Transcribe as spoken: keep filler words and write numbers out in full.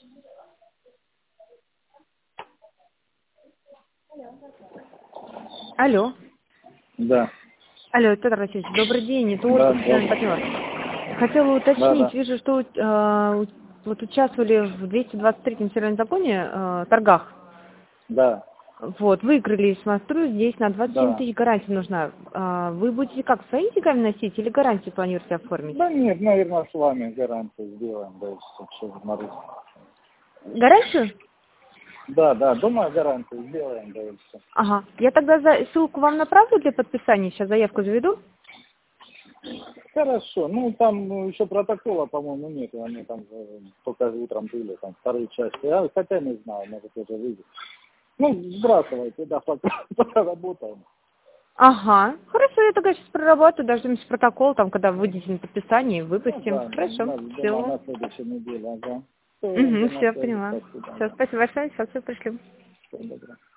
Алло. Да. Алло, Петр Васильевич, добрый день, это Да, Ольга, специальный да. партнер. Хотела уточнить, Да, да. вижу, что э, вот участвовали в двести двадцать третьем федеральном законе э, торгах. Да. Вот, выиграли смотрю, здесь на двадцать семь Да. тысяч гарантия нужна. А, вы будете как, свои деньгами носить или гарантию планируете оформить? Да нет, наверное, с вами гарантию сделаем, да, и всё, что на русском. Гарантию? Да, да, думаю, гарантию сделаем, да, и все. Ага. Я тогда за, ссылку вам направлю для подписания, сейчас заявку заведу. Хорошо, ну там ну, еще протокола, по-моему, нет, они там э, только утром были, там вторые части, я хотя не знаю, может уже выйдет. Ну, сбрасывайте, да, пока, пока работаем. Ага. Хорошо, я тогда сейчас проработаю, дождемся протокол, там, когда выйдете на подписание, Ну выпустим. да, на, Хорошо. на, думаю, Все. на следующей неделе, ага. Все, Угу, на все, связи, поняла. спасибо, Все, да. спасибо большое, сейчас все пришлю. Всего доброго.